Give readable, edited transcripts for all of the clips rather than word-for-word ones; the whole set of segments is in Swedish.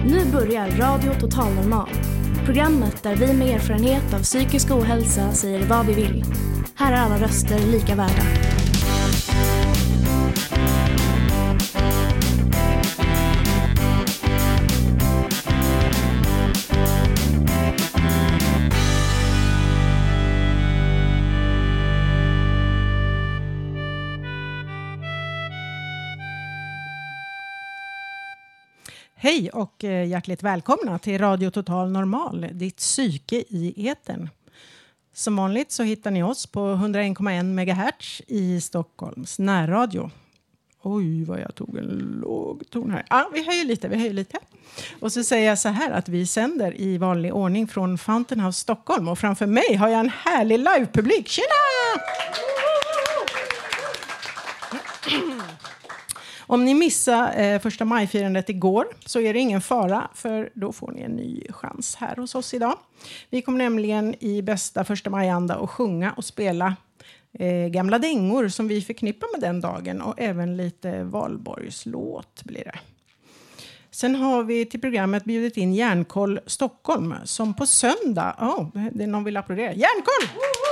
Nu börjar Radio Total Normal. Programmet där vi med erfarenhet av psykisk ohälsa säger vad vi vill. Här är alla röster lika värda. Hej och hjärtligt välkomna till Radio Total Normal, ditt psyke i etern. Som vanligt så hittar ni oss på 101,1 MHz i Stockholms närradio. Oj, vad jag tog en låg ton här. Ja, vi höjer lite. Och så säger jag så här att vi sänder i vanlig ordning från Fountain House Stockholm. Och framför mig har jag en härlig livepublik. Tjena! Om ni missar första majfirandet igår så är det ingen fara, för då får ni en ny chans här hos oss idag. Vi kommer nämligen i bästa första majanda att sjunga och spela gamla dängor som vi förknippar med den dagen, och även lite valborgslåt blir det. Sen har vi till programmet bjudit in Hjärnkoll Stockholm som på söndag, det är någon vill applådera. Hjärnkoll!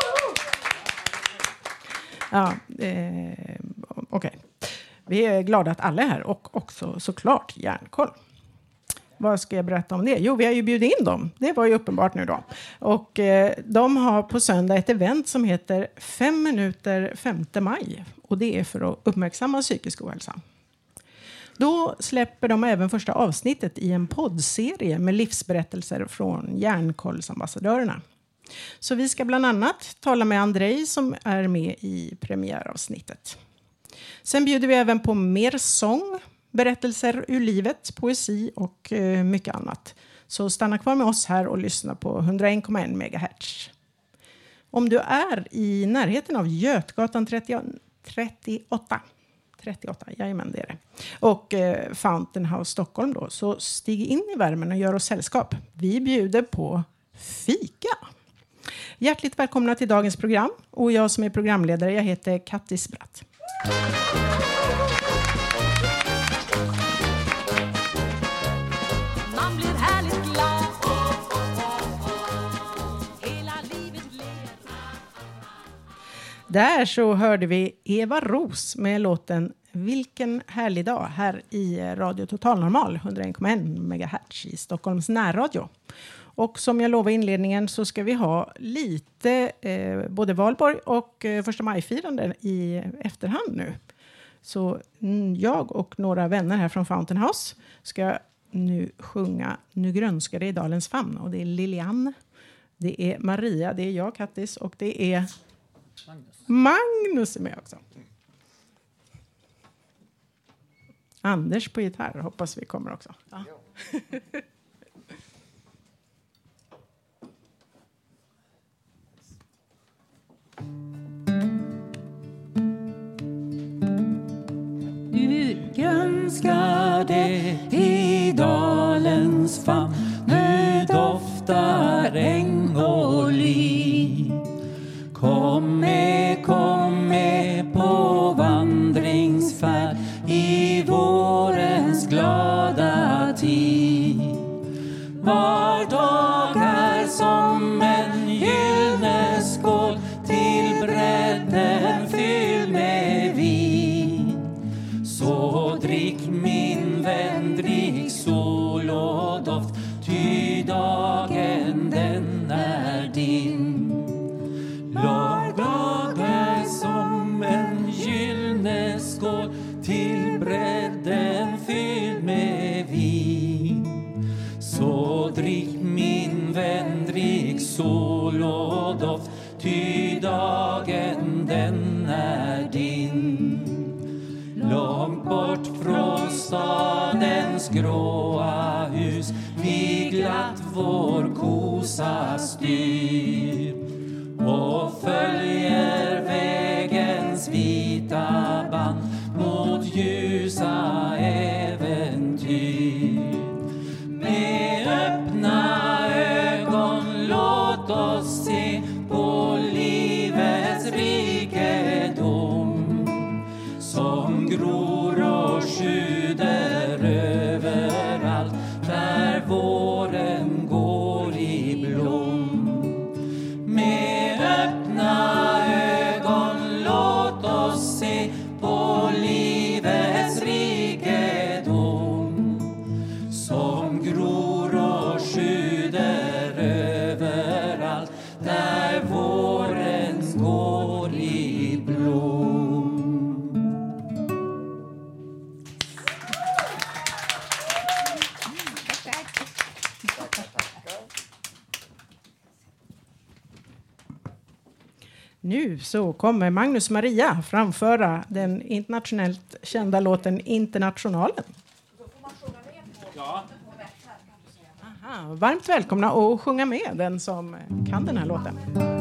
Ja, okej. Vi är glada att alla är här, och också såklart Hjärnkoll. Vad ska jag berätta om det? Jo, vi har ju bjudit in dem. Det var ju uppenbart nu då. Och de har på söndag ett event som heter 5 minuter 5 maj. Och det är för att uppmärksamma psykisk ohälsa. Då släpper de även första avsnittet i en poddserie med livsberättelser från Hjärnkollsambassadörerna. Så vi ska bland annat tala med Andrej som är med i premiäravsnittet. Sen bjuder vi även på mer sång, berättelser ur livet, poesi och mycket annat. Så stanna kvar med oss här och lyssna på 101,1 MHz. Om du är i närheten av Götgatan 38, jajamän det är det. Och Fountain House Stockholm då, så stig in i värmen och gör oss sällskap. Vi bjuder på fika. Hjärtligt välkomna till dagens program, och jag som är programledare, jag heter Kattis Bratt. Man blir härligt glad. Hela livet ler. Där så hörde vi Eva Ros med låten Vilken härlig dag här i Radio Total Normal 101,1 MHz i Stockholms närradio. Och som jag lovade i inledningen så ska vi ha lite både valborg och första majfirande i efterhand nu. Så jag och några vänner här från Fountain House ska nu sjunga Nu grönskar det i dalens famn. Och det är Lilian, det är Maria, det är jag, Kattis, och det är Magnus är med också. Anders på gitarr, hoppas vi kommer också. Ja. Nu grönskar det i dalens famn, nu doftar äng och ly. Kom med på vandringsfärd i vårens glada tid. Var dag är som en gyllene skål, till bredden fylld med vin. Så drick min vän, drick sol och doft, ty dagen den är din. Dag är som en gyllene skål, till bredden fylld med vin. Så drick min vän, drick sol och doft, ty dagen den är din. Långt bort från stadens gråa hus vi glatt vår kosa styr, och följer vägens vita band mot ljusa äventyr. Med öppna ögon låt oss se på livets rikedom, som gror och sjuder överallt där Nu så kommer Magnus Maria framföra den internationellt kända låten Internationalen. Aha, varmt välkomna att sjunga med den som kan den här låten.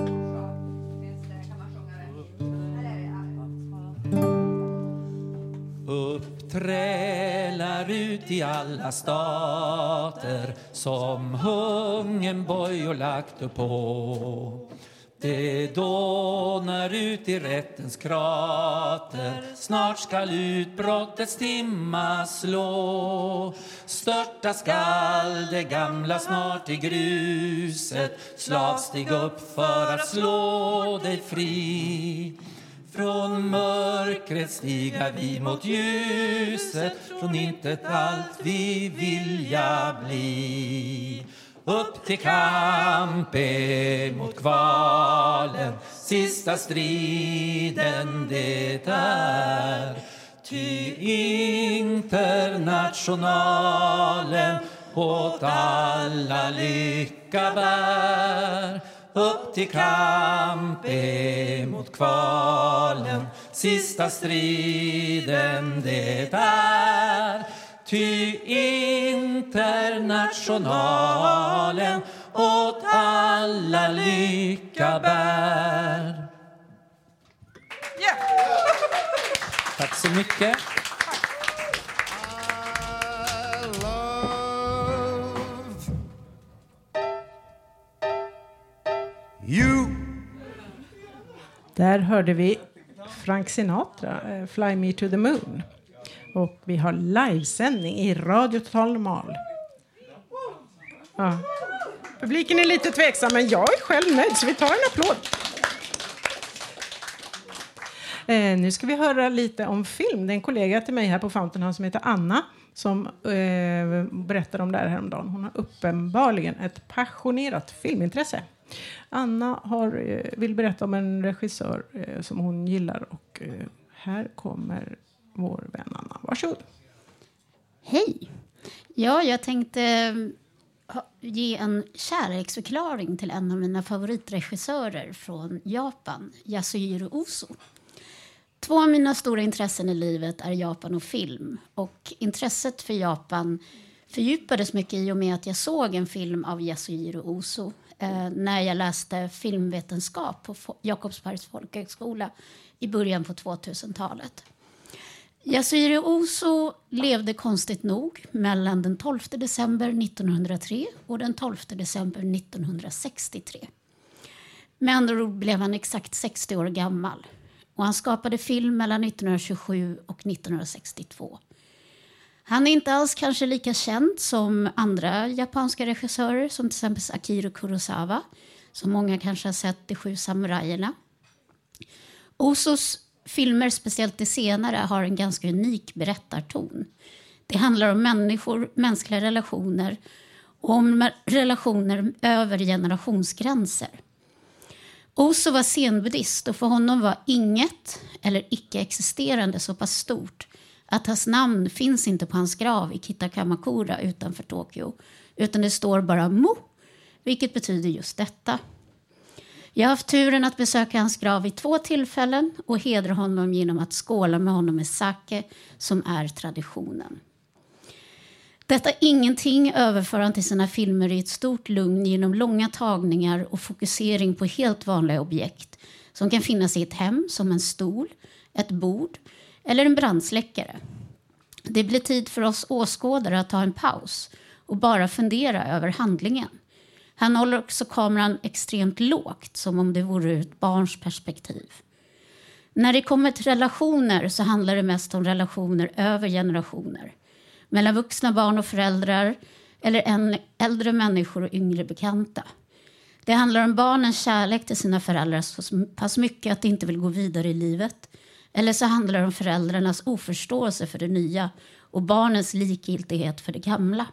Uppträlar ut i alla stater som hungen bojor lagt upp på. Det dånar ut i rättens krater, snart skall utbrottets timma slå. Störta skall det gamla snart i gruset, slav stig upp för att slå dig fri. Från mörkret stiga vi mot ljuset, från intet allt vi vilja bli. Upp till kamp mot kvalen, sista striden det är. Ty internationalen åt alla lycka bär. Upp till kamp mot kvalen, sista striden det är. Ty internationalen åt alla lycka bär. Yeah. Tack så mycket. Där hörde vi Frank Sinatra, Fly Me to the Moon. Och vi har livesändning i Radio Total Normal. Ja. Publiken är lite tveksam, men jag är själv nöjd, så vi tar en applåd. Nu ska vi höra lite om film. Det är en kollega till mig här på Fountain House som heter Anna som berättar om det här häromdagen. Hon har uppenbarligen ett passionerat filmintresse. Anna vill berätta om en regissör som hon gillar. Och här kommer vår vän Anna. Varsågod. Hej! Ja, jag tänkte ge en kärleksförklaring till en av mina favoritregissörer från Japan, Yasuhiro Ozu. 2 av mina stora intressen i livet är Japan och film. Och intresset för Japan fördjupades mycket i och med att jag såg en film av Yasuhiro Ozu när jag läste filmvetenskap på Jakobsbergs folkhögskola i början på 2000-talet. Yasuhiro Ozu levde konstigt nog mellan den 12 december 1903 och den 12 december 1963. Med andra ord blev han exakt 60 år gammal. Och han skapade film mellan 1927 och 1962. Han är inte alls kanske lika känd som andra japanska regissörer som till exempel Akira Kurosawa, som många kanske har sett De 7 samurajerna. Ozus filmer, speciellt de senare, har en ganska unik berättarton. Det handlar om människor, mänskliga relationer och om relationer över generationsgränser. Ozu var zenbuddhist och för honom var inget eller icke-existerande så pass stort att hans namn finns inte på hans grav i Kitakamakura utanför Tokyo, utan det står bara Mo, vilket betyder just detta. Jag har haft turen att besöka hans grav vid 2 tillfällen och hedra honom genom att skåla med honom med sake, som är traditionen. Detta ingenting överför han till sina filmer i ett stort lugn genom långa tagningar och fokusering på helt vanliga objekt som kan finnas i ett hem, som en stol, ett bord eller en brandsläckare. Det blir tid för oss åskådare att ta en paus och bara fundera över handlingen. Han håller också kameran extremt lågt, som om det vore ur ett barns perspektiv. När det kommer till relationer så handlar det mest om relationer över generationer. Mellan vuxna barn och föräldrar eller äldre människor och yngre bekanta. Det handlar om barnens kärlek till sina föräldrar så pass mycket att de inte vill gå vidare i livet. Eller så handlar det om föräldrarnas oförståelse för det nya och barnens likgiltighet för det gamla.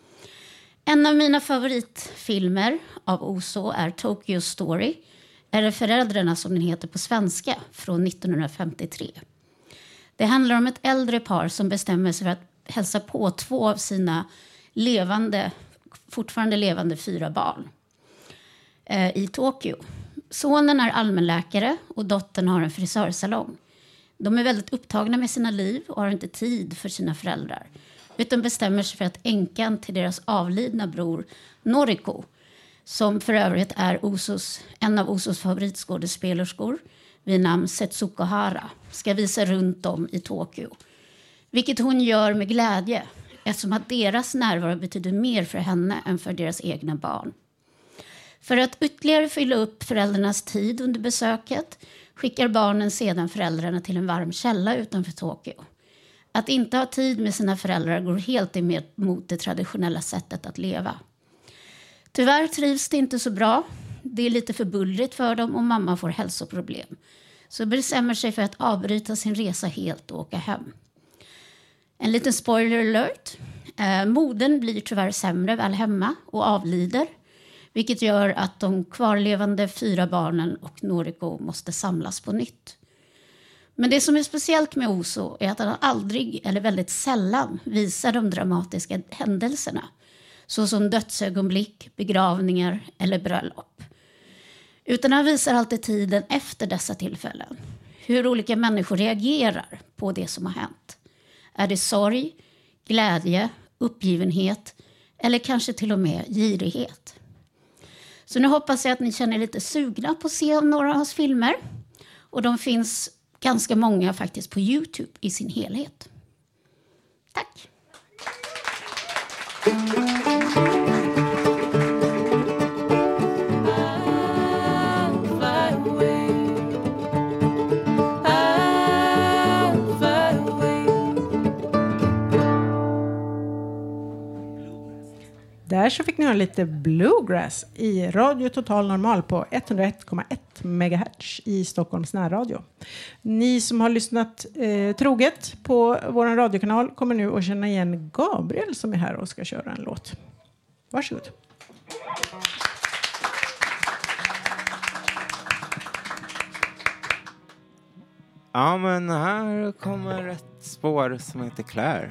En av mina favoritfilmer av Ozu är Tokyo Story, eller Föräldrarna som den heter på svenska, från 1953. Det handlar om ett äldre par som bestämmer sig för att hälsa på 2 av sina fortfarande levande 4 barn i Tokyo. Sonen är allmänläkare och dottern har en frisörsalong. De är väldigt upptagna med sina liv och har inte tid för sina föräldrar. Utan bestämmer sig för att änkan till deras avlidna bror Noriko, som för övrigt är en av Osos favoritskådespelerskor vid namn Setsuko Hara, ska visa runt om i Tokyo. Vilket hon gör med glädje, eftersom att deras närvaro betyder mer för henne än för deras egna barn. För att ytterligare fylla upp föräldrarnas tid under besöket skickar barnen sedan föräldrarna till en varm källa utanför Tokyo. Att inte ha tid med sina föräldrar går helt emot det traditionella sättet att leva. Tyvärr trivs det inte så bra. Det är lite för bullrigt för dem och mamma får hälsoproblem. Så bestämmer sig för att avbryta sin resa helt och åka hem. En liten spoiler alert. Modern blir tyvärr sämre väl hemma och avlider. Vilket gör att de kvarlevande 4 barnen och Noriko måste samlas på nytt. Men det som är speciellt med Oso är att han aldrig eller väldigt sällan visar de dramatiska händelserna. Såsom dödsögonblick, begravningar eller bröllop. Utan han visar alltid tiden efter dessa tillfällen. Hur olika människor reagerar på det som har hänt. Är det sorg, glädje, uppgivenhet eller kanske till och med girighet? Så nu hoppas jag att ni känner lite sugna på att se några av hans filmer. Och de finns ganska många faktiskt på YouTube i sin helhet. Tack! Där så fick ni ha lite bluegrass i Radio Total Normal på 101,1 MHz i Stockholms närradio. Ni som har lyssnat troget på vår radiokanal kommer nu att känna igen Gabriel som är här och ska köra en låt. Varsågod. Ja, men här kommer ett spår som heter Claire.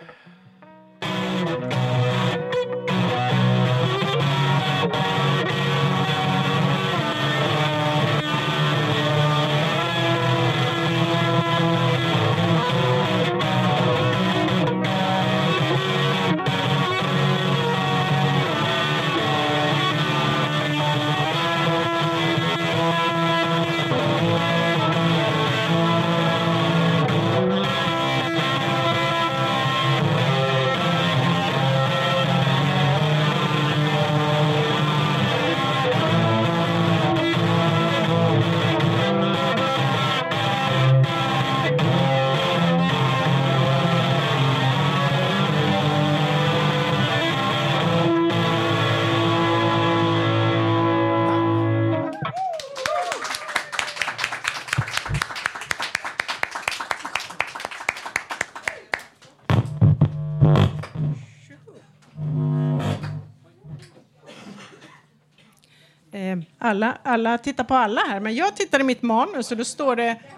Alla tittar på alla här, men jag tittar i mitt manus och då står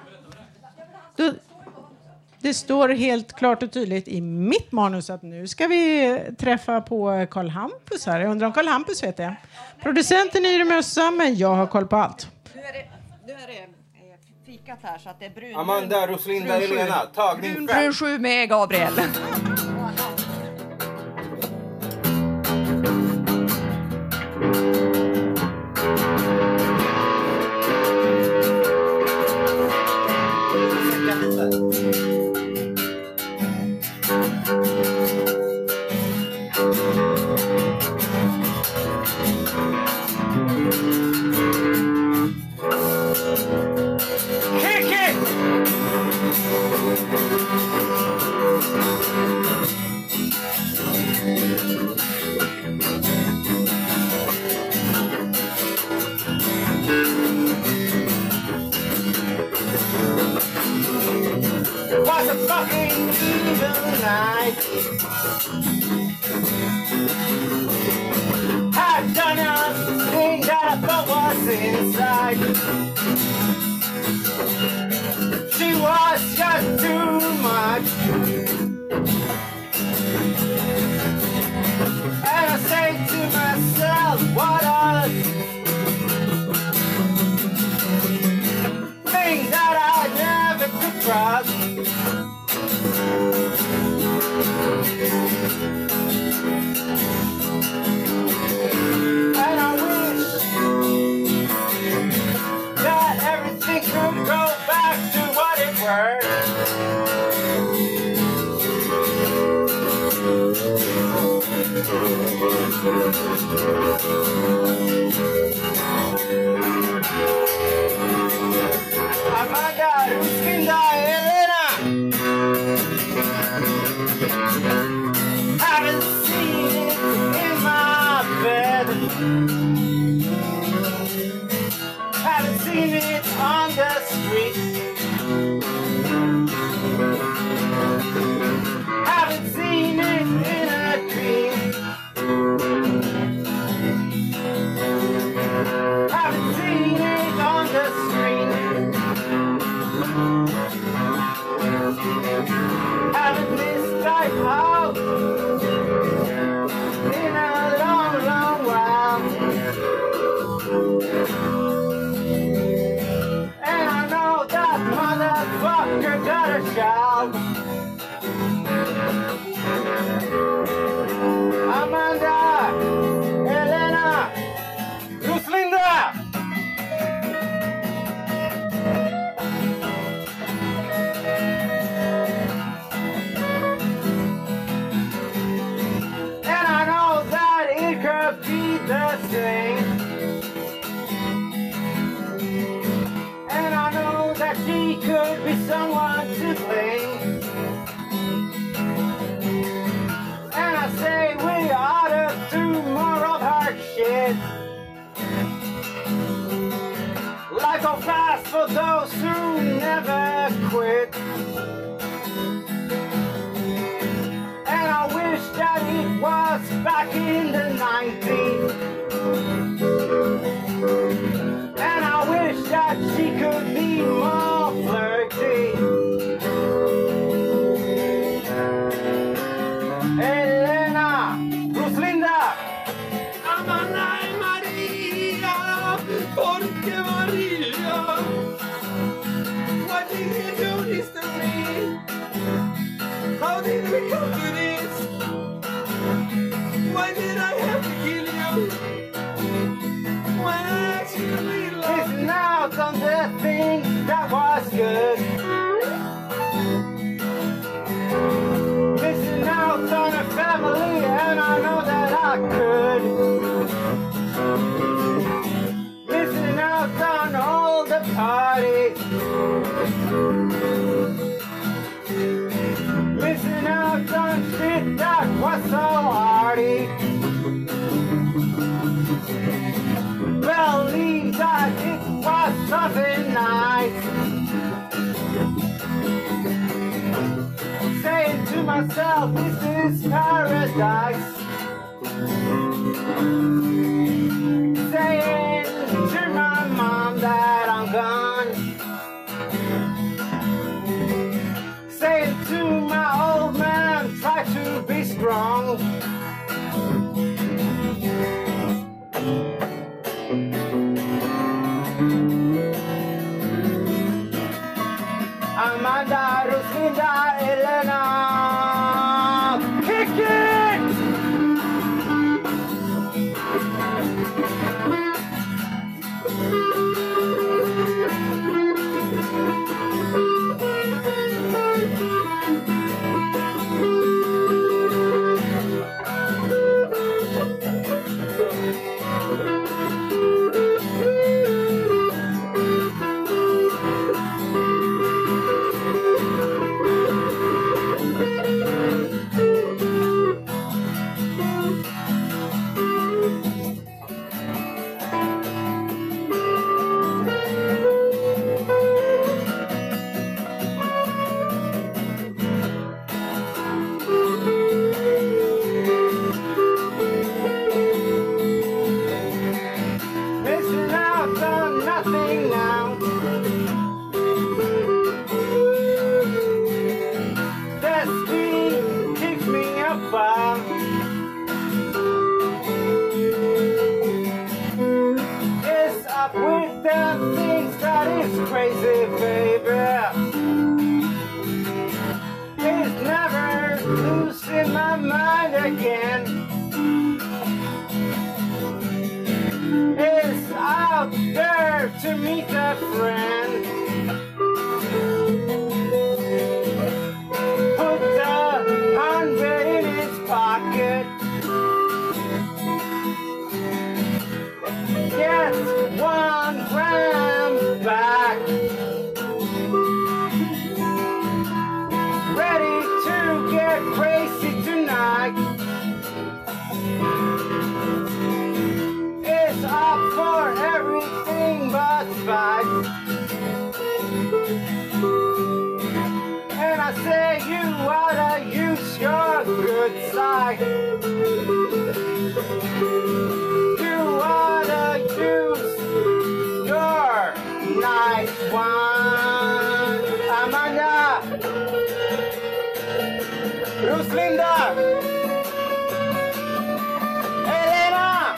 det står helt klart och tydligt i mitt manus att nu ska vi träffa på Karl Hampus här. Jag undrar om Karl Hampus vet det. Producenten är i mössa, men jag har koll på allt. Nu är det fikat här så att det är brun. Amanda, Roslinda, Elena, tagning 5. Brun 7 med Gabriel. Had done everything that I thought was inside. She was just too much. And I say to myself, what else? Haven't seen it in my bed. Haven't seen it on the street. Haven't seen it in a dream. Haven't seen it on the screen. Haven't missed life out in a long, long while. And I know that motherfucker got a child. Amanda, Elena, Ruslinda. And I know that it could be the same. And I know that she could be someone to blame. And I say we ought to do more of her shit. Like go fast for those who never quit. And I wish that it was back in the 90s. And I wish that she could be more flirty. Elena, Ruslinda. Amanda y Maria, porque Maria, what did you do this to me? How did we come to this? Why did I have to kill you? When I actually loved Listen out on the thing that was good. Listen out on a family, and I know that I could. Listen out on all the parties. Listen out on shit that was so hardy. Believe that it was something nice. Saying to myself, this is paradise. Saying to my mom that I'm gone. Saying to my old man, try to be strong. Amanda, Ruslinda, Elena, kick it! Missing out on nothing now. Destiny kicks me apart. It's up with them things that is crazy, baby. It's never losing my mind again. Is out there to meet a friend. Put the 100 in his pocket. Get 1 gram back. Ready to get crazy tonight. You wanna use your nice one, Amanda, Ruslinda, Elena.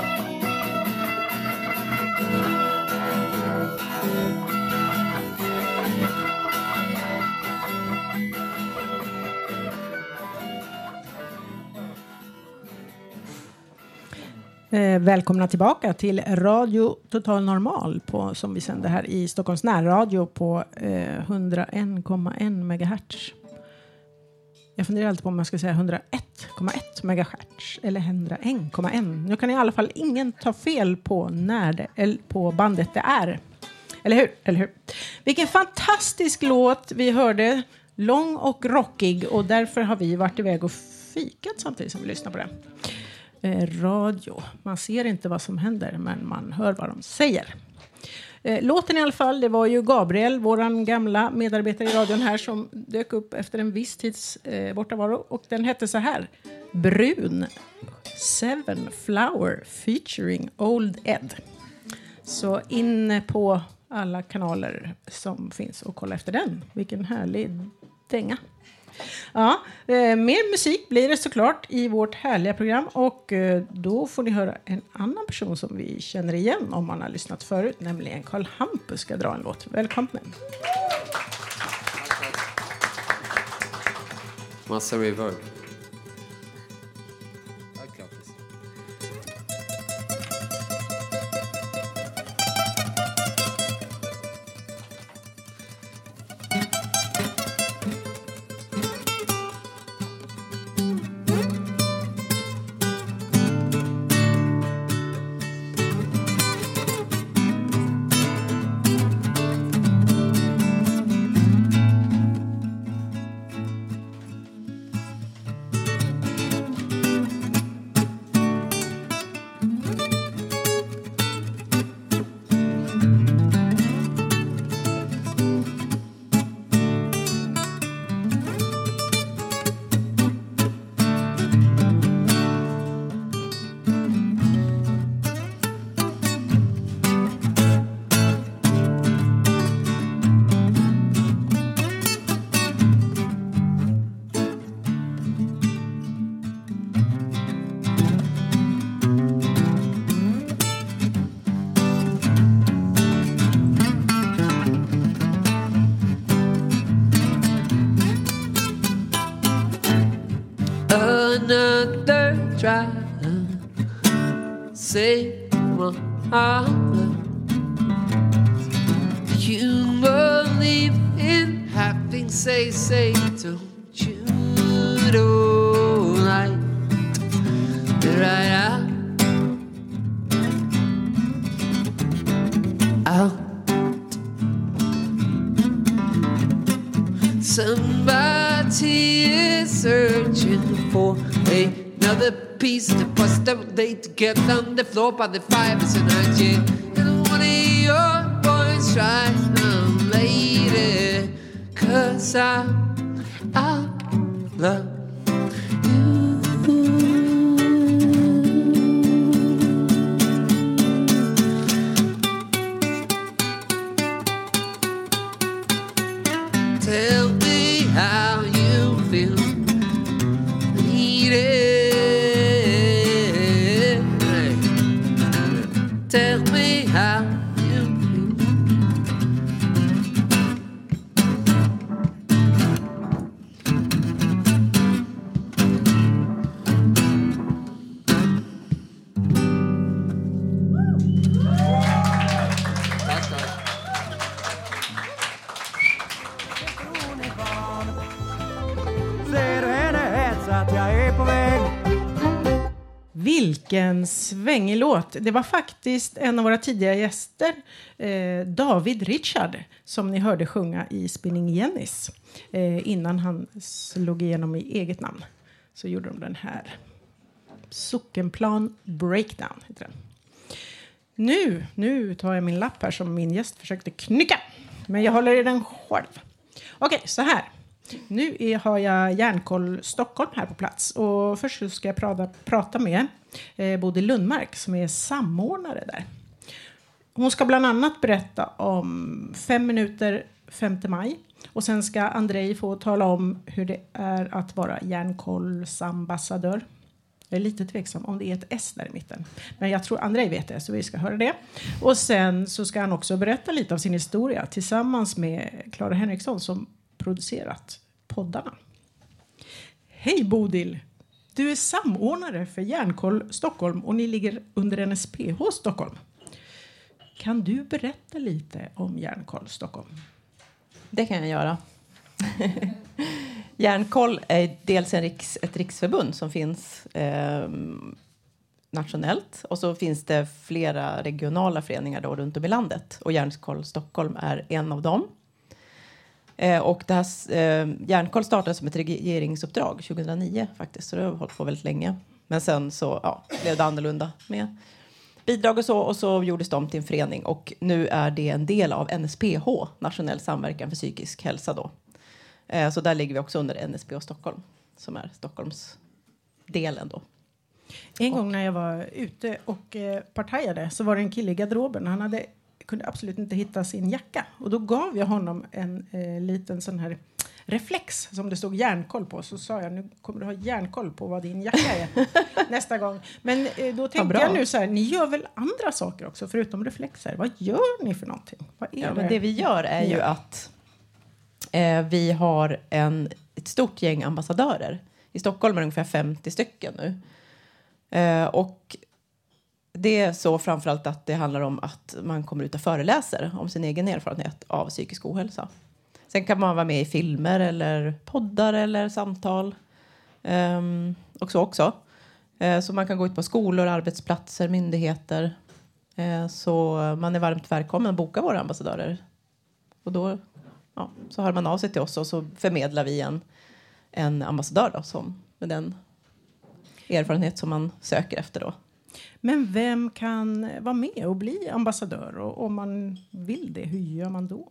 Välkomna tillbaka till Radio Total Normal som vi sänder här i Stockholms närradio på 101,1 MHz. Jag funderar alltid på om jag ska säga 101,1 MHz eller 101,1. Nu kan i alla fall ingen ta fel på på bandet det är. Eller hur? Eller hur? Vilken fantastisk låt vi hörde. Lång och rockig, och därför har vi varit iväg och fikat samtidigt som vi lyssnar på det. Radio. Man ser inte vad som händer, men man hör vad de säger. Låten i alla fall, det var ju Gabriel, våran gamla medarbetare i radion här, som dök upp efter en viss tids bortavaro, och den hette så här: Brun, Seven Flower featuring Old Ed. Så in på alla kanaler som finns och kolla efter den. Vilken härlig dänga. Ja, mer musik blir det såklart i vårt härliga program, och då får ni höra en annan person som vi känner igen om man har lyssnat förut, nämligen Karl Hampus ska dra en låt. Välkommen. Massa reverb. Another try, say my heart. You believe in having say, don't you don't like the right out. Somebody is searching for another piece to bust that they to get on the floor by the fire. It's a night, yeah. And one of your boys try, lady, 'cause I love you. Tell me how you feel. Need it. Tell me how you feel. Ser du henne hets att jag är på väg? Vilken svängig låt. Det var faktiskt en av våra tidigare gäster, David Richard, som ni hörde sjunga i Spinning Jennys. Innan han slog igenom i eget namn så gjorde de den här. Sockenplan Breakdown heter den. Nu tar jag min lapp här som min gäst försökte knycka. Men jag håller i den själv. Okej, så här. Nu har jag Hjärnkoll Stockholm här på plats. Och först så ska jag prata med Bodil Lundmark som är samordnare där. Hon ska bland annat berätta om 5 minuter 5 maj. Och sen ska Andrei få tala om hur det är att vara Hjärnkollsambassadör. Jag är lite tveksam om det är ett S där i mitten. Men jag tror Andrei vet det, så vi ska höra det. Och sen så ska han också berätta lite av sin historia tillsammans med Clara Henriksson som producerat poddarna. Hej Bodil! Du är samordnare för Hjärnkoll Stockholm och ni ligger under NSPH Stockholm. Kan du berätta lite om Hjärnkoll Stockholm? Det kan jag göra. Hjärnkoll är dels ett riksförbund som finns nationellt. Och så finns det flera regionala föreningar då runt om i landet. Och Hjärnkoll Stockholm är en av dem. Och det här, Hjärnkoll startade som ett regeringsuppdrag 2009 faktiskt. Så det har hållit på väldigt länge. Men sen så blev det annorlunda med bidrag och så gjordes de till en förening. Och nu är det en del av NSPH, Nationell samverkan för psykisk hälsa då. Så där ligger vi också under NSPH Stockholm, som är Stockholms delen då. En gång när jag var ute och partajade så var det en kille i garderoben. Han kunde absolut inte hitta sin jacka. Och då gav jag honom en liten sån här reflex som det stod järnkoll på. Så sa jag, nu kommer du ha järnkoll på vad din jacka är nästa gång. Men då tänkte jag nu så här, ni gör väl andra saker också förutom reflexer. Vad gör ni för någonting? Vad är det? Men det vi gör är ju att vi har ett stort gäng ambassadörer. I Stockholm är det ungefär 50 stycken nu. Och det är så framförallt att det handlar om att man kommer ut och föreläser om sin egen erfarenhet av psykisk ohälsa. Sen kan man vara med i filmer eller poddar eller samtal. Och så också. Så man kan gå ut på skolor, arbetsplatser, myndigheter. Så man är varmt välkommen att boka våra ambassadörer. Och då så hör man av sig till oss och så förmedlar vi en ambassadör då, som med den erfarenhet som man söker efter då. Men vem kan vara med och bli ambassadör? Och om man vill det, hur gör man då?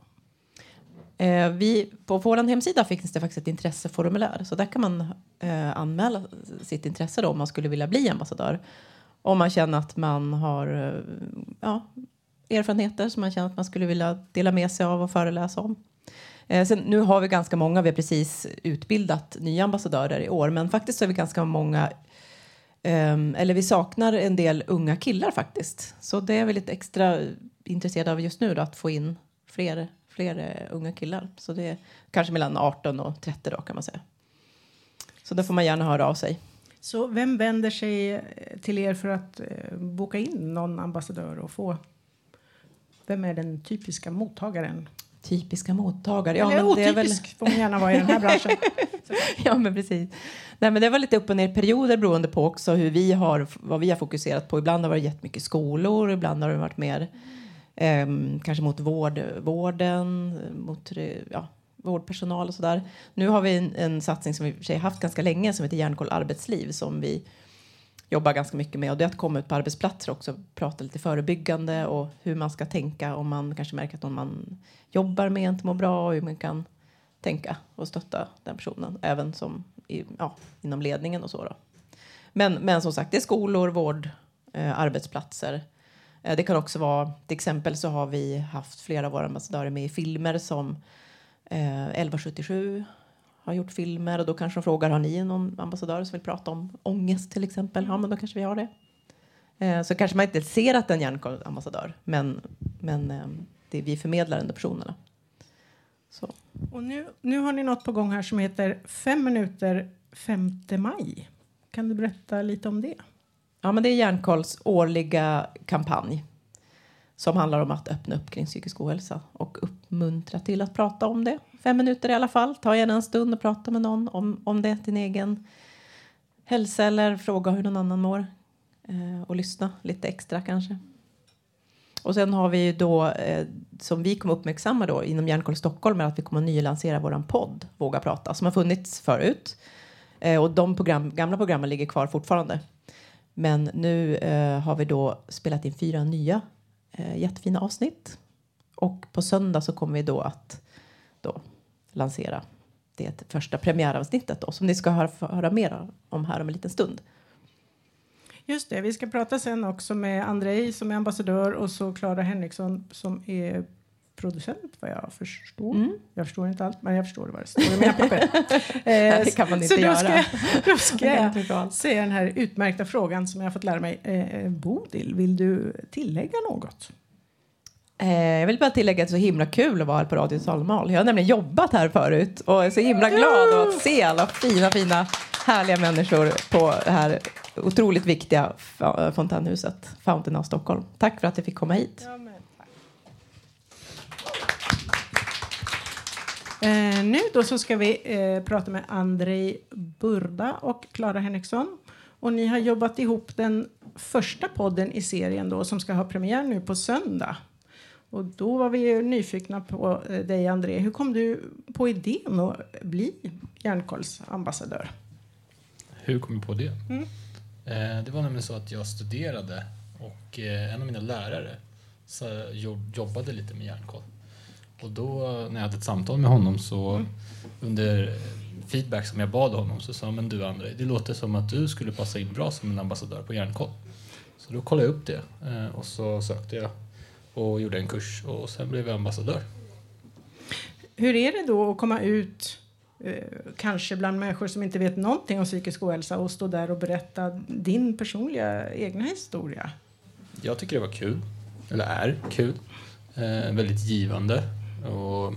På vår hemsida finns det faktiskt ett intresseformulär. Så där kan man anmäla sitt intresse då, om man skulle vilja bli ambassadör. Om man känner att man har erfarenheter som man känner att man skulle vilja dela med sig av och föreläsa om. Sen, nu har vi ganska många, vi har precis utbildat nya ambassadörer i år. Men faktiskt så är vi ganska många, eller vi saknar en del unga killar faktiskt. Så det är vi lite extra intresserade av just nu då, att få in fler unga killar. Så det är kanske mellan 18 och 30 då kan man säga. Så då får man gärna höra av sig. Så vem vänder sig till er för att boka in någon ambassadör och få? Vem är den typiska mottagaren? Typiska mottagare? Ja, men otypisk får man gärna vara i den här branschen. Ja, men precis. Nej, men det var lite upp och ner perioder beroende på också vad vi har fokuserat på. Ibland har det varit jättemycket skolor, ibland har det varit mer kanske mot vården, mot vårdpersonal och sådär. Nu har vi en satsning som vi för sig haft ganska länge som heter Hjärnkoll arbetsliv, som vi jobbar ganska mycket med. Och det är att komma ut på arbetsplatser också, prata lite förebyggande och hur man ska tänka om man kanske märker att någon man jobbar med inte mår bra, och hur man kan tänka och stötta den personen, även som inom ledningen och så då. Men som sagt, det är skolor, vård, arbetsplatser. Det kan också vara, till exempel så har vi haft flera av våra ambassadörer med i filmer som 1177 har gjort filmer, och då kanske de frågar, har ni någon ambassadör som vill prata om ångest till exempel? Ja, men då kanske vi har det. Så kanske man inte ser att en Hjärnkoll-ambassadör, men det är vi förmedlar under personerna. Så. Och nu har ni något på gång här som heter 5 minuter 5 maj. Kan du berätta lite om det? Ja, men det är Hjärnkolls årliga kampanj som handlar om att öppna upp kring psykisk ohälsa och uppmuntra till att prata om det. 5 minuter i alla fall. Ta gärna en stund och prata med någon om det, din egen hälsa, eller fråga hur någon annan mår. Och lyssna lite extra kanske. Och sen har vi då, som vi kommer uppmärksamma då inom Hjärnkoll Stockholm, är att vi kommer att nylansera våran podd Våga prata, som har funnits förut. Och de gamla programmen ligger kvar fortfarande. Men nu har vi då spelat in 4 nya jättefina avsnitt. Och på söndag så kommer vi då att lansera det första premiäravsnittet då, som ni ska höra mer om här om en liten stund. Just det, vi ska prata sen också med Andrei som är ambassadör och så Clara Henriksson som är producent, vad jag förstår. Jag förstår inte allt, men jag förstår vad det står i mina papper. Det kan man inte göra. Då ska jag säga den här utmärkta frågan som jag har fått lära mig. Bodil, vill du tillägga något? Jag vill bara tillägga att det är så himla kul att vara här på Radio Salmal. Jag har nämligen jobbat här förut och är så himla glad att se alla fina, härliga människor på det här otroligt viktiga fontänhuset, Fountain of Stockholm. Tack för att jag fick komma hit. Ja, men, nu då så ska vi prata med Andrei Burda och Clara Henriksson. Och ni har jobbat ihop den första podden i serien då som ska ha premiär nu på söndag. Och då var vi ju nyfikna på dig, André. Hur kom du på idén att bli Hjärnkolls ambassadör? Hur kom jag på det? Det var nämligen så att jag studerade och en av mina lärare så jobbade lite med Hjärnkoll. Och då när jag hade ett samtal med honom så under feedback som jag bad honom så sa men du André, det låter som att du skulle passa in bra som en ambassadör på Hjärnkoll. Så då kollade jag upp det och så sökte jag och gjorde en kurs och sen blev jag ambassadör. Hur är det då att komma ut kanske bland människor som inte vet någonting om psykisk ohälsa och stå där och berätta din personliga egna historia? Jag tycker det var kul, eller är kul. Väldigt givande och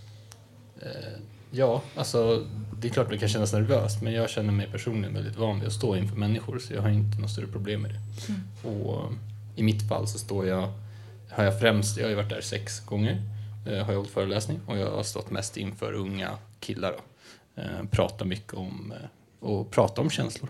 ja, alltså det är klart att det kan kännas nervöst men jag känner mig personligen väldigt van vid att stå inför människor så jag har inte något större problem med det. Och i mitt fall så jag har ju varit där 6 gånger, har jag hållit föreläsning och jag har stått mest inför unga killar då. Prata mycket om och prata om känslor.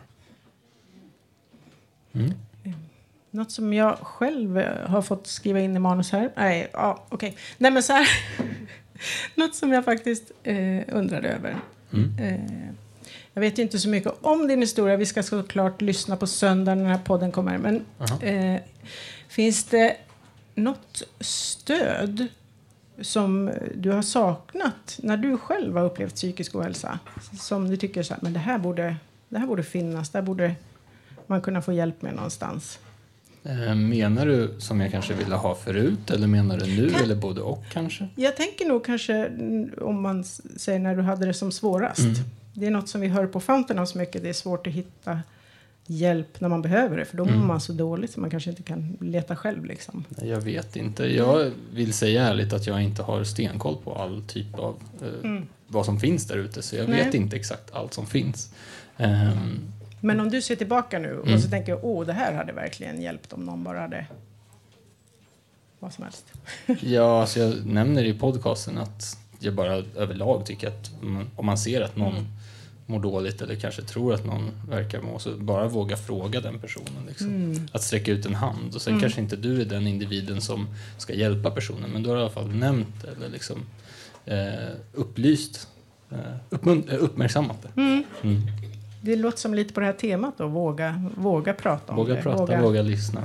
Något som jag själv har fått skriva in i manus här. Nej men så här. Något som jag faktiskt undrade över. Jag vet ju inte så mycket om din historia. Vi ska såklart lyssna på söndag när den här podden kommer. Men finns det något stöd som du har saknat när du själv har upplevt psykisk ohälsa? Som du tycker så här, men det här borde finnas. Där borde man kunna få hjälp med någonstans. Menar du som jag kanske ville ha förut eller menar du nu eller både och kanske? Jag tänker nog kanske om man säger när du hade det som svårast. Det är något som vi hör på Fountain House mycket. Det är svårt att hitta hjälp när man behöver det. För då mår man så dåligt så man kanske inte kan leta själv liksom. Jag vet inte. Jag vill säga ärligt att jag inte har stenkoll på all typ av vad som finns där ute. Så jag vet inte exakt allt som finns. Men om du ser tillbaka nu och så tänker det här hade verkligen hjälpt om någon bara hade vad som helst. Ja, alltså jag nämner i podcasten att jag bara överlag tycker att om man ser att någon mår dåligt eller kanske tror att någon verkar må så bara våga fråga den personen liksom. Att sträcka ut en hand och sen kanske inte du är den individen som ska hjälpa personen men du har i alla fall nämnt eller liksom upplyst uppmärksammat det. Det låter som lite på det här temat då, våga prata om det. Våga lyssna.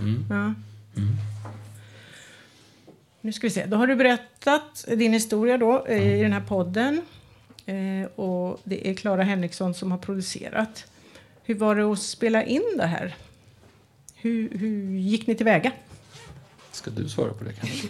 Nu ska vi se, då har du berättat din historia då i den här podden. Och det är Clara Henriksson som har producerat. Hur var det att spela in det här? Hur gick ni tillväga? Ska du svara på det kanske?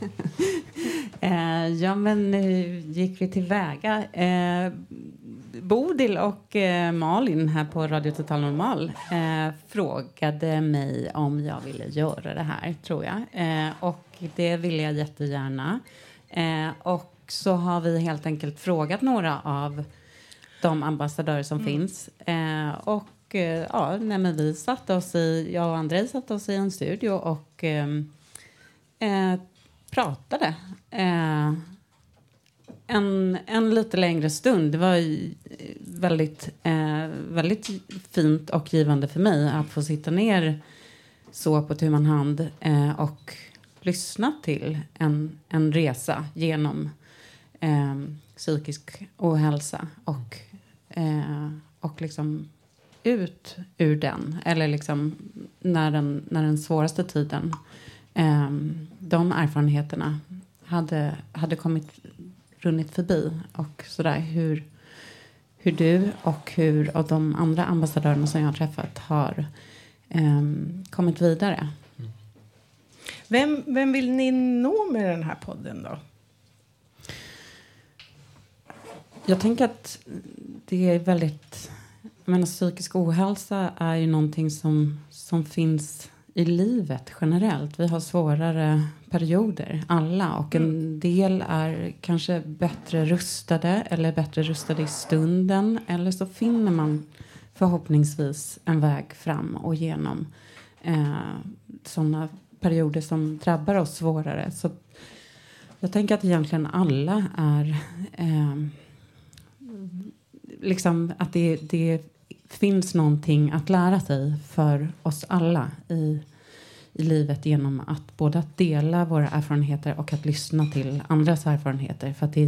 Ja, men gick vi tillväga? Bodil och Malin här på Radio Total Normal frågade mig om jag ville göra det här, tror jag. Och det ville jag jättegärna. Och så har vi helt enkelt frågat några av de ambassadörer som finns. Men vi satte oss jag och Andrei satte oss i en studio och pratade. En lite längre stund. Det var väldigt fint och givande för mig att få sitta ner så på tu man hand och lyssna till en resa genom psykisk ohälsa och liksom ut ur den eller liksom när den svåraste tiden de erfarenheterna hade runnit förbi och sådär hur du och hur och de andra ambassadörerna som jag har träffat har kommit vidare. Vem vill ni nå med den här podden då? Jag tänker att det är väldigt... Jag menar, psykisk ohälsa är ju någonting som finns i livet generellt. Vi har svårare perioder, alla. Och en del är kanske bättre rustade eller bättre rustade i stunden. Eller så finner man förhoppningsvis en väg fram och genom sådana perioder som drabbar oss svårare. Så jag tänker att egentligen alla är... liksom att det finns någonting att lära sig för oss alla i livet genom att både att dela våra erfarenheter och att lyssna till andras erfarenheter, för att det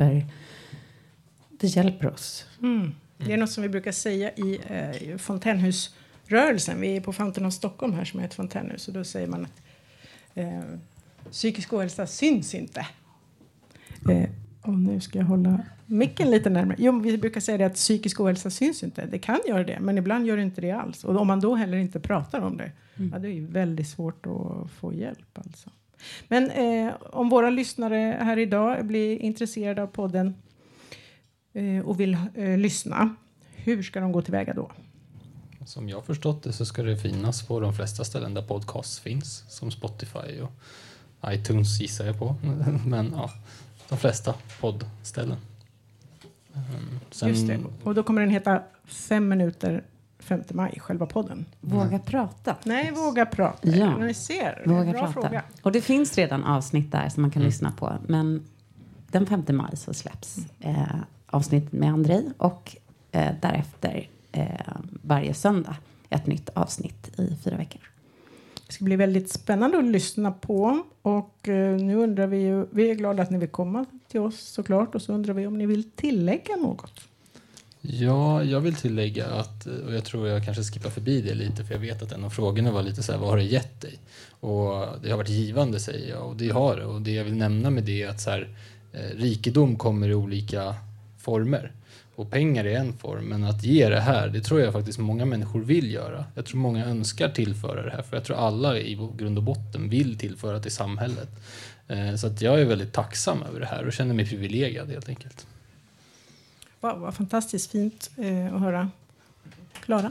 hjälper oss. Det är något som vi brukar säga i fontänhusrörelsen. Vi är på Fountain of Stockholm här som är ett fontänhus, och då säger man att psykisk ohälsa syns inte. Och nu ska jag hålla micken lite närmare. Jo, vi brukar säga det att psykisk ohälsa syns inte. Det kan göra det, men ibland gör det inte det alls. Och om man då heller inte pratar om det, ja, det är ju väldigt svårt att få hjälp. Alltså. Men om våra lyssnare här idag blir intresserade av podden och vill lyssna, hur ska de gå tillväga då? Som jag har förstått det så ska det finnas på de flesta ställen där podcasts finns. Som Spotify och iTunes gissar jag på. Men ja, de flesta poddställen. Sen... Just det. Och då kommer den heta 5 minuter 5 maj, själva podden. Våga prata. Nej, våga prata. Ja. Ni ser, Våga bra prata. fråga. Och det finns redan avsnitt där som man kan lyssna på. Men den 5 maj så släpps avsnitt med Andrei. Och därefter varje söndag ett nytt avsnitt i 4 veckor. Det ska bli väldigt spännande att lyssna på. Och nu undrar vi ju, vi är glada att ni vill komma till oss såklart. Och så undrar vi om ni vill tillägga något. Ja, jag vill tillägga att, och jag tror jag kanske skippar förbi det lite, för jag vet att en av frågorna var lite så här, vad har det gett dig? Och det har varit givande, säger jag, och det har det. Och det jag vill nämna med det är att så här, rikedom kommer i olika former. Och pengar är en form, men att ge det här, det tror jag faktiskt många människor vill göra. Jag tror många önskar tillföra det här, för jag tror alla i grund och botten vill tillföra till samhället. Så att jag är väldigt tacksam över det här och känner mig privilegierad helt enkelt. Wow, vad fantastiskt fint att höra. Klara?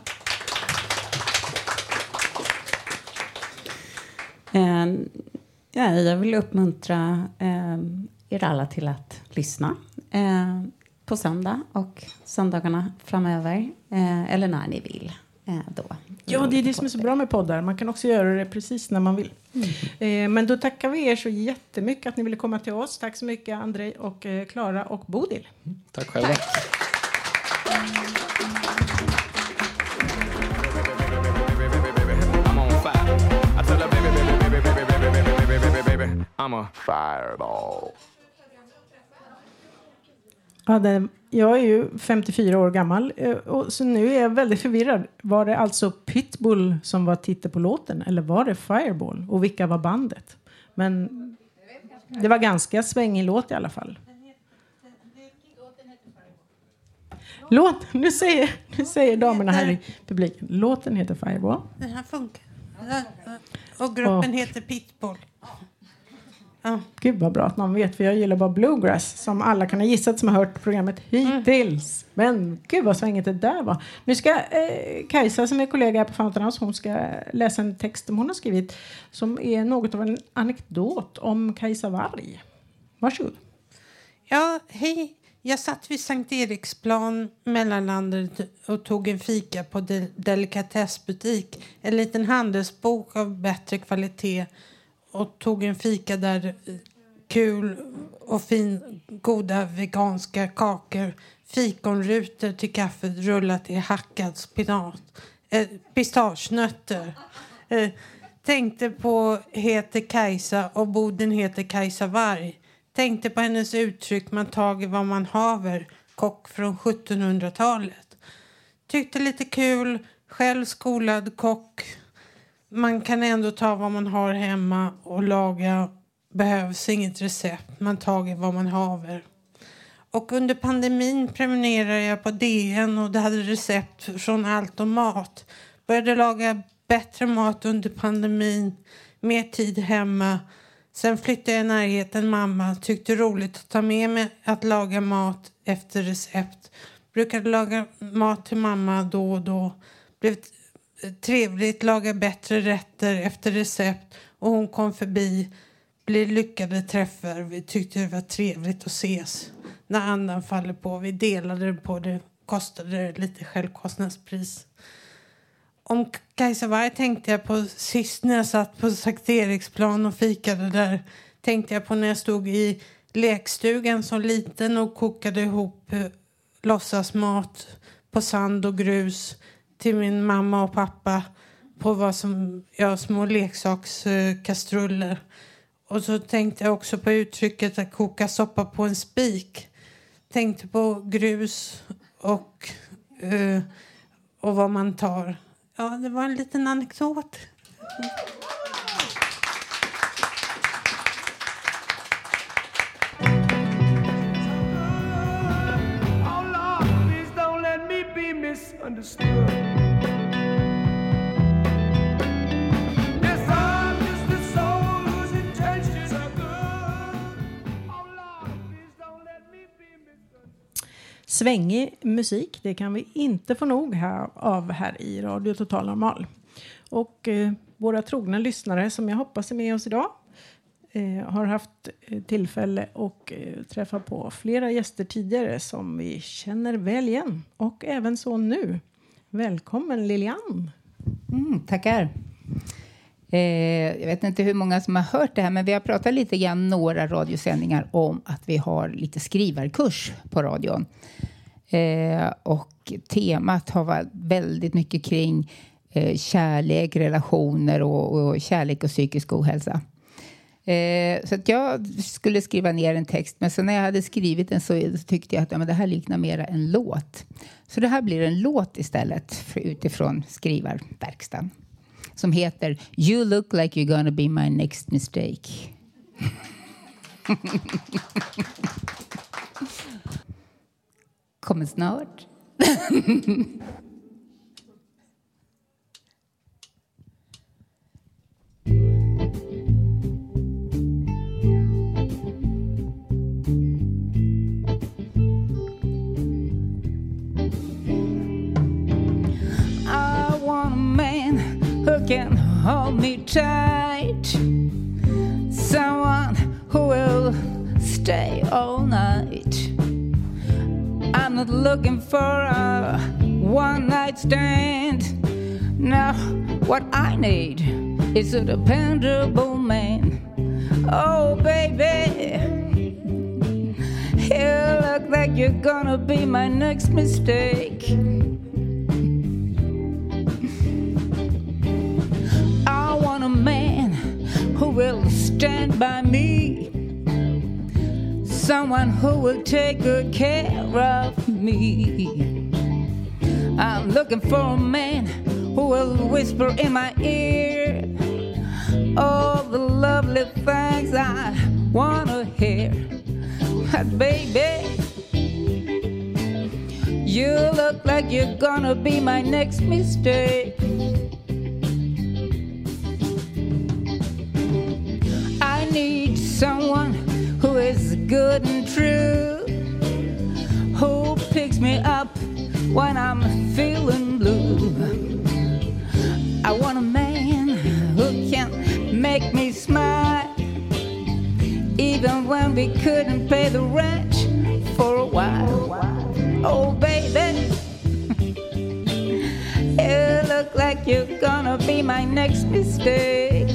Jag vill uppmuntra er alla till att lyssna på söndag och söndagarna framöver, eller när ni vill då. Ja, det är det som är så bra med poddar. Man kan också göra det precis när man vill. Men då tackar vi er så jättemycket att ni ville komma till oss. Tack så mycket Andrei och Klara och Bodil. Tack själva. Tack. I'm on fire. I tell her baby, I'm a fireball. Ja, jag är ju 54 år gammal och så nu är jag väldigt förvirrad. Var det alltså Pitbull som var titel på låten eller var det Fireball? Och vilka var bandet? Men det var ganska svängig låt i alla fall. Nu säger damerna här i publiken. Låten heter Fireball. Den här funkar. Och gruppen heter Pitbull. Ja. Gud vad bra att någon vet, för jag gillar bara bluegrass som alla kan ha gissat som har hört programmet hittills. Men gud vad svängigt det där var. Nu ska Kajsa som är kollega här på Fountain House, hon ska läsa en text som hon har skrivit som är något av en anekdot om Kajsa Warg. Varsågod. Ja, hej. Jag satt vid Sankt Eriksplan, mellanlandet, och tog en fika på delikatessbutik. En liten handelsbok av bättre kvalitet. Och tog en fika där kul och fin, goda veganska kakor. Fikonrutor till kaffet rullat i hackad pistagenötter. Tänkte på heter Kajsa och boden heter Kajsa Warg. Tänkte på hennes uttryck man tager vad man haver, kock från 1700-talet. Tyckte lite kul, själv skolad kock. Man kan ändå ta vad man har hemma och laga. Behövs inget recept, man tager vad man haver. Och under pandemin prenumererade jag på DN och det hade recept från allt och mat. Började laga bättre mat under pandemin, mer tid hemma. Sen flyttade jag i närheten mamma, tyckte roligt att ta med mig att laga mat efter recept. Brukade laga mat till mamma då och då. Blev trevligt, laga bättre rätter efter recept. Och hon kom förbi, blev lyckade träffar. Vi tyckte det var trevligt att ses. När andan faller på, vi delade på det, kostade lite självkostnadspris. Om Kajsa Warg tänkte jag på sist när jag satt på Sankt Eriksplan och fikade där. Tänkte jag på när jag stod i lekstugan som liten och kokade ihop låtsasmat på sand och grus till min mamma och pappa på vad som små leksakskastruller. Och så tänkte jag också på uttrycket att koka soppa på en spik. Tänkte på grus och vad man tar. Ja, det var en liten anekdot. Oh Lord, please don't let me be misunderstood. Yes, I'm just a soul whose intentions are good. Oh Lord, please don't let me be misunderstood. Svängig musik, det kan vi inte få nog av här i Radio Total Normal. Och våra trogna lyssnare som jag hoppas är med oss idag har haft tillfälle och träffa på flera gäster tidigare som vi känner väl igen. Och även så nu. Välkommen Lilian. Tackar. Jag vet inte hur många som har hört det här, men vi har pratat lite grann några radiosändningar om att vi har lite skrivarkurs på radion. Och temat har varit väldigt mycket kring kärlek, relationer och kärlek och psykisk ohälsa. Så att jag skulle skriva ner en text, men så när jag hade skrivit den så tyckte jag att men det här liknar mer en låt. Så det här blir en låt istället utifrån skrivarverkstan. Som heter You look like you're gonna be my next mistake. Kommer snart. I want a man who can hold me tight. Someone who will stay all night. I'm not looking for a one-night stand. No, what I need is a dependable man. Oh, baby, you look like you're gonna be my next mistake. I want a man who will stand by me. Someone who will take good care of me. I'm looking for a man who will whisper in my ear all the lovely things I want to hear. But baby, you look like you're gonna be my next mistake. I need someone who is good and true, who picks me up when I'm feeling blue. I want a man who can make me smile, even when we couldn't pay the rent for a while. Oh baby, you look like you're gonna be my next mistake.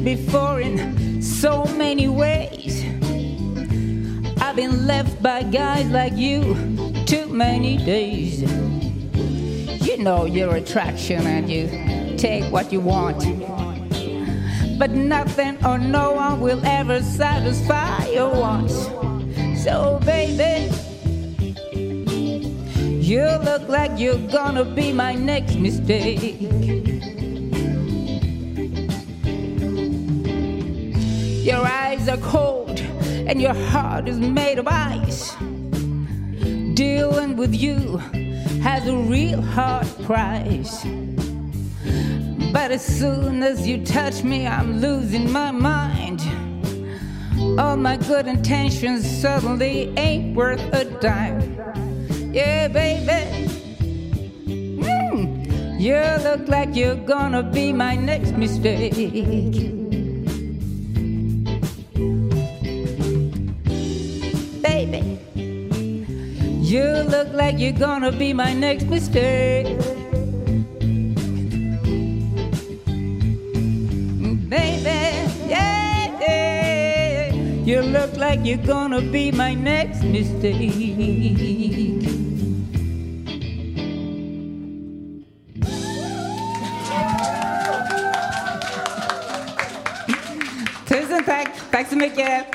before in so many ways. I've been left by guys like you too many days. You know your attraction and you take what you want. But nothing or no one will ever satisfy your wants. So baby, you look like you're gonna be my next mistake. Your eyes are cold and your heart is made of ice. Dealing with you has a real hard price. But as soon as you touch me, I'm losing my mind. All my good intentions suddenly ain't worth a dime. Yeah, baby, you look like you're gonna be my next mistake. Baby, you look like you're gonna be my next mistake. Baby, yeah, yeah, you look like you're gonna be my next mistake. Tusen tack. Tack så mycket.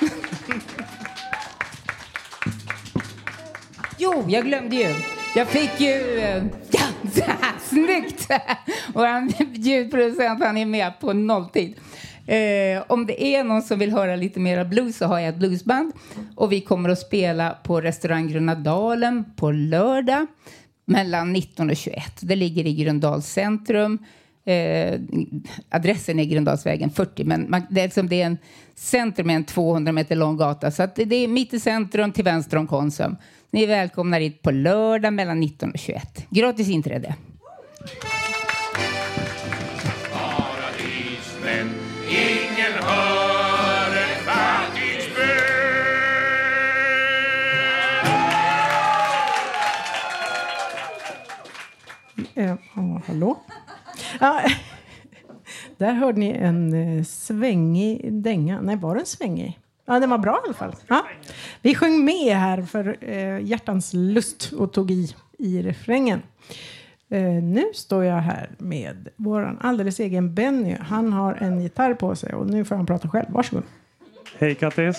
Jo, jag glömde ju. Jag fick ju... Ja, snyggt! Vår ljudproducent, han är med på nolltid. Om det är någon som vill höra lite mera blues så har jag ett bluesband. Och vi kommer att spela på restaurang Grönadalen på lördag mellan 19 och 21. Det ligger i Gröndals centrum. Adressen är Gröndalsvägen 40, men det är en centrum med en 200 meter lång gata, så att det är mitt i centrum till vänster om Konsum. Ni är välkomna hit på lördag mellan 19 och 21. Gratis inträde. Paradis, men ingen hör ett vackert spel. Hallå? Ja, där hörde ni en svängig dänga. Nej, var den svängig? Ja, den var bra i alla fall. Ja. Vi sjöng med här för hjärtans lust och tog i refrängen. Nu står jag här med våran alldeles egen Benny. Han har en gitarr på sig och nu får han prata själv. Varsågod. Hej Kattis.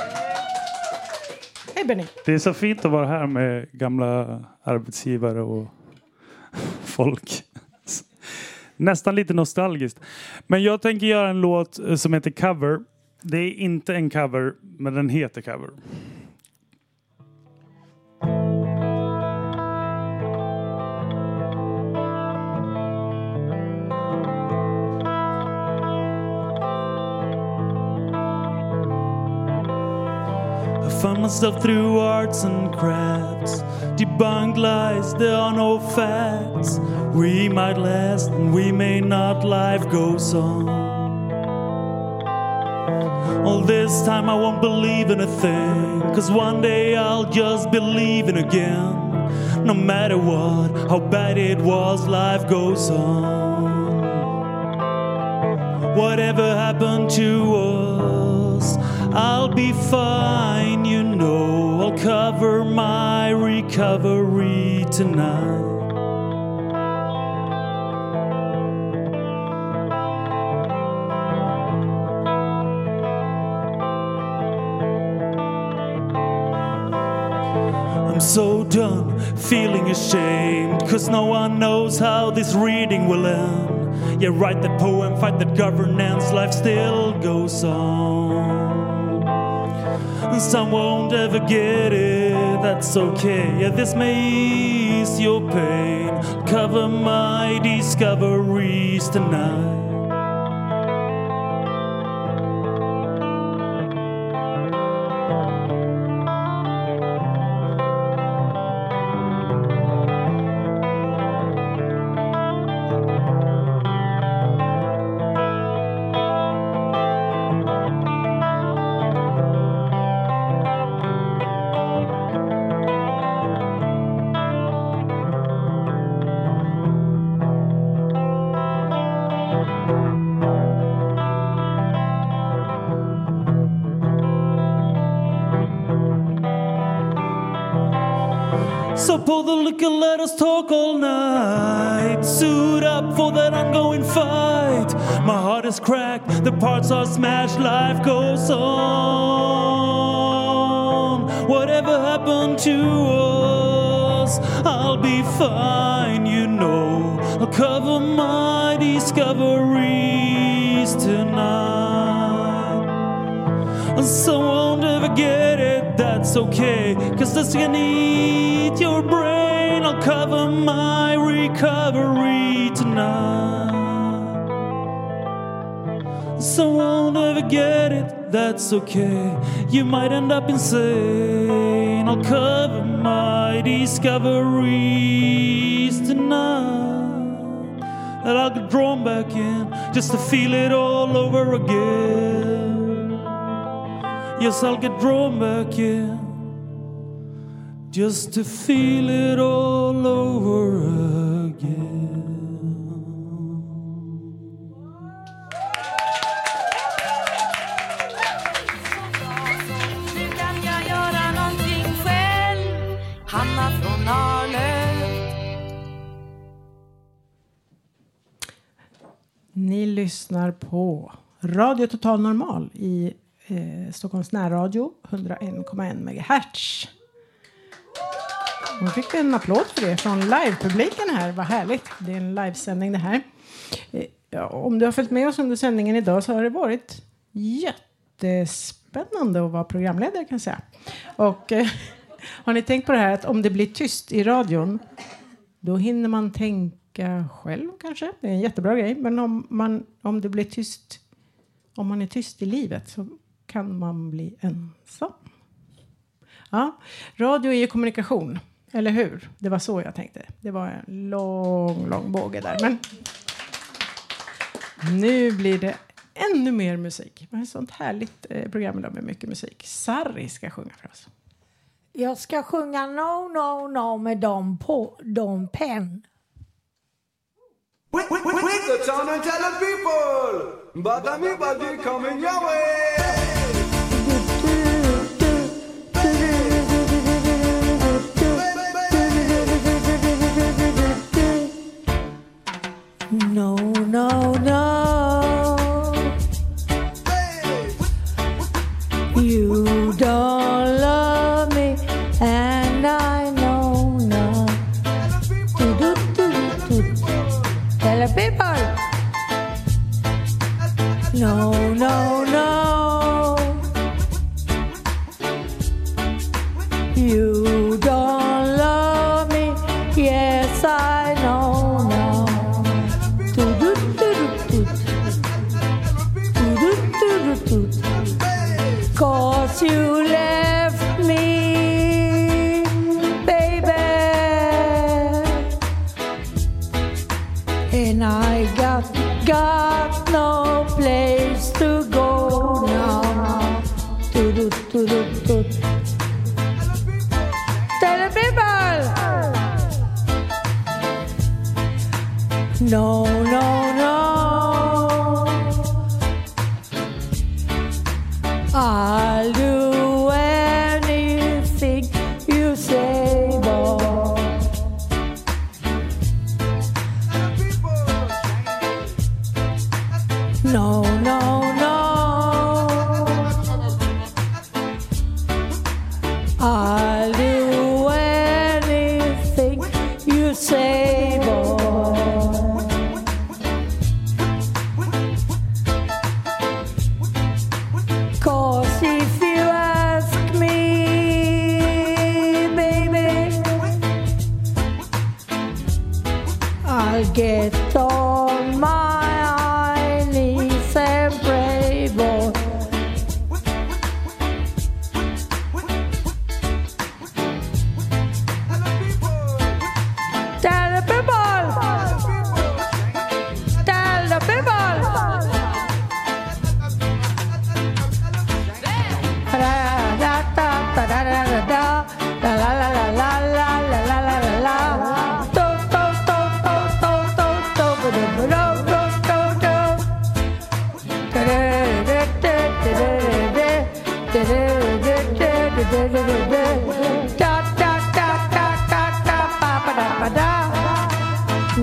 Hej Benny. Det är så fint att vara här med gamla arbetsgivare och folk. Nästan lite nostalgiskt. Men jag tänker göra en låt som heter Cover. Det är inte en cover, men den heter Cover. I find myself through arts and crafts, debunked lies, there are no facts. We might last and we may not, life goes on. All this time I won't believe in a thing, 'cause one day I'll just believe in again. No matter what, how bad it was, life goes on. Whatever happened to us, I'll be fine, you know. I'll cover my recovery tonight. I'm so done feeling ashamed, 'cause no one knows how this reading will end. Yeah, write the poem, fight the governance, life still goes on. And some won't ever get it, that's okay. Yeah, this may ease your pain, cover my discoveries tonight. So pull the liquor, let us talk all night. Suit up for that ongoing fight. My heart is cracked, the parts are smashed, life goes on. Whatever happened to us, I'll be fine, you know. I'll cover my discoveries tonight. And so I'll never get it, that's okay, 'cause this can eat your brain. I'll cover my recovery tonight. So I'll never get it, that's okay, you might end up insane. I'll cover my discoveries tonight. And I'll get drawn back in just to feel it all over again. Yes, I'll get drawn back in just to feel it all over again. Nu kan jag göra någonting själv. Hanna från Arlöv. Ni lyssnar på Radio Total Normal i Stockholms närradio 101,1 MHz. Nu fick vi en applåd för det från livepubliken här. Vad härligt. Det är en livesändning det här. Ja, om du har följt med oss under sändningen idag så har det varit jättespännande att vara programledare, kan jag säga. Och har ni tänkt på det här att om det blir tyst i radion, då hinner man tänka själv kanske. Det är en jättebra grej. Men om det blir tyst, om man är tyst i livet, så kan man bli ensam. Ja, radio är ju kommunikation, eller hur? Det var så jag tänkte. Det var en lång båge där. Men nu blir det ännu mer musik. Det är ett sånt härligt program idag med mycket musik. Sarri ska sjunga för oss. Jag ska sjunga No, No, No med Dom Penn. We go town and tell the people, but everybody coming your way. No, no, no. You don't love me, and I know now. Tell the people. No, no, no. You don't love me, yes I know now. Cause you left me, baby, and I got no place to go now. Tell the people. No, no, no. I'll do anything you say, boy. No, no, no. I'll do anything you say, boy. Cause if you ask me, baby, I'll get on my knees and pray, boy. Tell the people. Tell the people.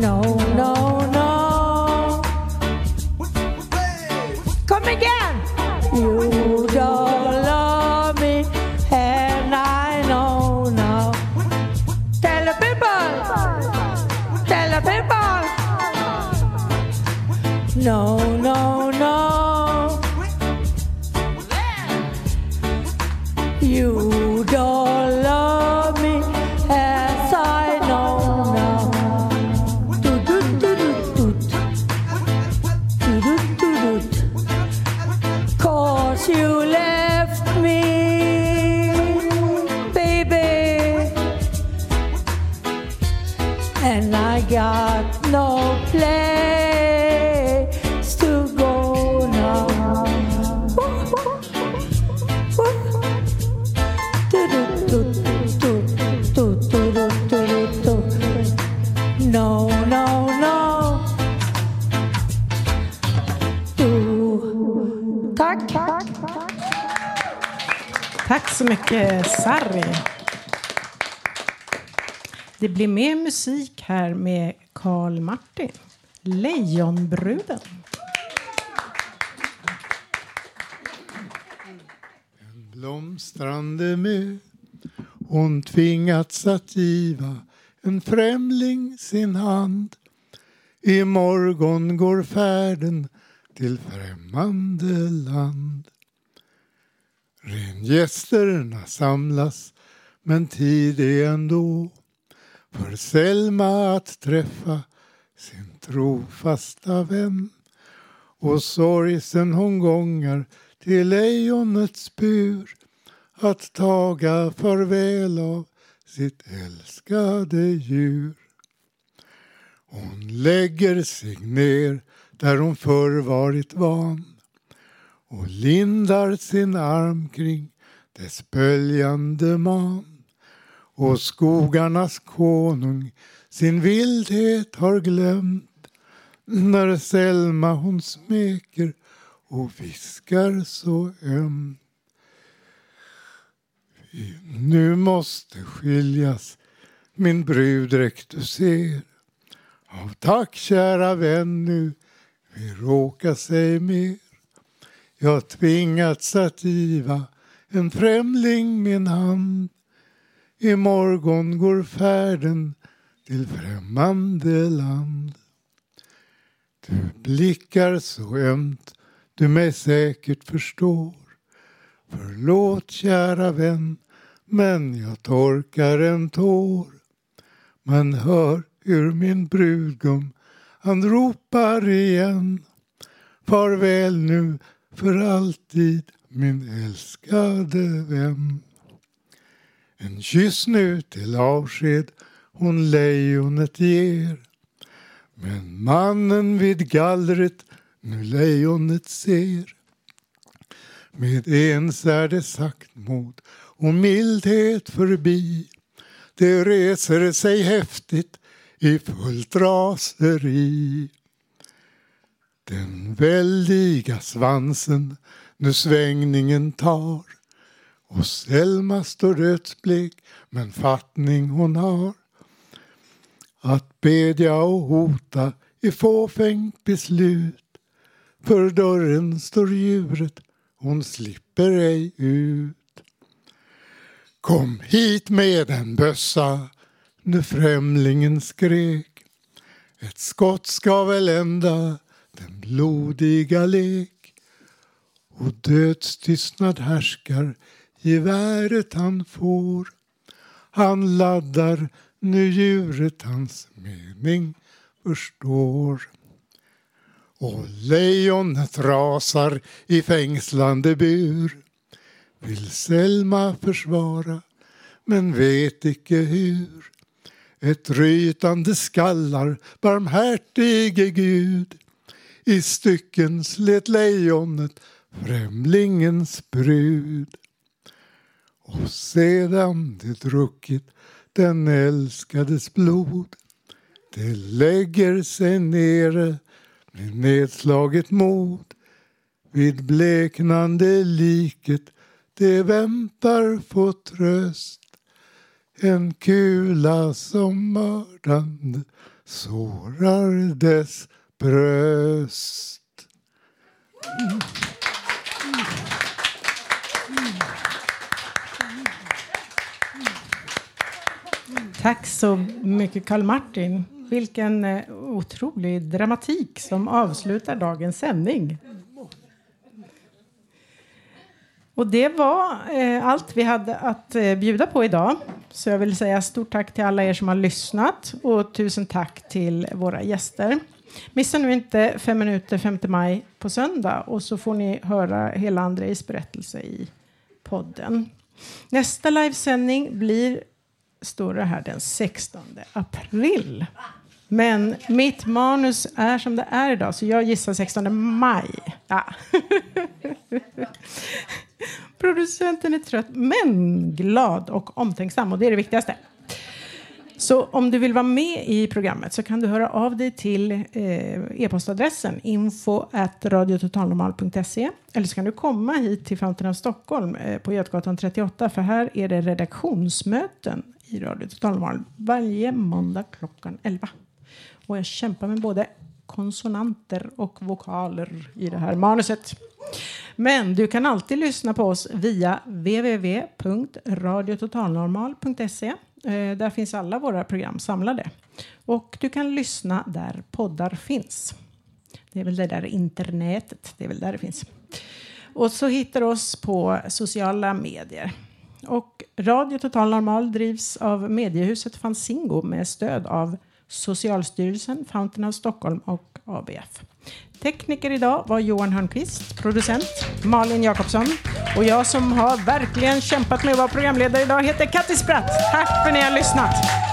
No, no, no. Come again. You don't love me, and I know now. Tell the people. Tell the people. No, no, no. You don't love me as I know now. Cause you left me, baby, and I got no place to go now. No, no, no. Tack. Tack så mycket, Sarri. Det blir mer musik här med Carl Martin. Lejonbruden. En blomstrande mö, hon tvingats att giva en främling sin hand. I morgon går färden till främmande land. Rengästerna samlas, men tid är ändå för Selma att träffa sin trofasta vän. Och sorgsen hon gångar till lejonets bur, att taga farväl av sitt älskade djur. Hon lägger sig ner där hon förr varit van och lindar sin arm kring dess böljande man. Och skogarnas konung sin vildhet har glömt, när Selma hon smeker och viskar så ömt. Nu måste skiljas, min brudräkt du ser. Av tack kära vän, nu vi råkar sig mer. Jag tvingats att giva en främling min hand. I morgon går färden till främmande land. Du blickar så ömt, du mig säkert förstår. Förlåt kära vän, men jag torkar en tår. Man hör hur min brudgum, han ropar igen. Farväl nu för alltid, min älskade vän. En kyss nu till avsked hon lejonet ger. Men mannen vid gallret nu lejonet ser. Med ens är det saktmod och mildhet förbi. Det reser sig häftigt i fullt raseri. Den väldiga svansen nu svängningen tar. Och Selma står dödsblek, men fattning hon har. Att bedja och hota i fåfängt beslut. För dörren står djuret, hon slipper ej ut. Kom hit med en bössa, nu främlingen skrek. Ett skott ska väl ända den blodiga lek. Och dödstystnad härskar, geväret han får. Han laddar, nu djuret hans mening förstår. Och lejonet rasar i fängslande bur. Vill Selma försvara, men vet icke hur. Ett rytande skallar, barmhärtige Gud. I stycken slet lejonet främlingens brud. Och sedan det druckit den älskades blod, det lägger sig nere med nedslaget mod. Vid bleknande liket det väntar på tröst. En kula som mördande sårar dess bröst. Tack så mycket Carl Martin. Vilken otrolig dramatik som avslutar dagens sändning. Och det var allt vi hade att bjuda på idag. Så jag vill säga stort tack till alla er som har lyssnat. Och tusen tack till våra gäster. Missa nu inte 5 minuter 5 maj på söndag. Och så får ni höra hela Andrejs berättelse i podden. Nästa livesändning blir, står det här, den 16 april. Men mitt manus är som det är idag. Så jag gissar 16 maj. Ja. Producenten är trött men glad och omtänksam. Och det är det viktigaste. Så om du vill vara med i programmet så kan du höra av dig till e-postadressen info@radiototalnormal.se. Eller så kan du komma hit till Fountain of Stockholm på Götgatan 38. För här är det redaktionsmöten i Radio Total Normal varje måndag klockan 11. Och jag kämpar med både konsonanter och vokaler i det här manuset. Men du kan alltid lyssna på oss via www.radiototalnormal.se. Där finns alla våra program samlade. Och du kan lyssna där poddar finns. Det är väl det där internetet. Det är väl där det finns. Och så hittar du oss på sociala medier. Och Radio Total Normal drivs av mediehuset Fanzingo med stöd av Socialstyrelsen, Fountain of Stockholm och ABF. Tekniker idag var Johan Hörnqvist, producent Malin Jakobsson och jag som har verkligen kämpat med att vara programledare idag heter Katti Spratt. Tack för att ni har lyssnat!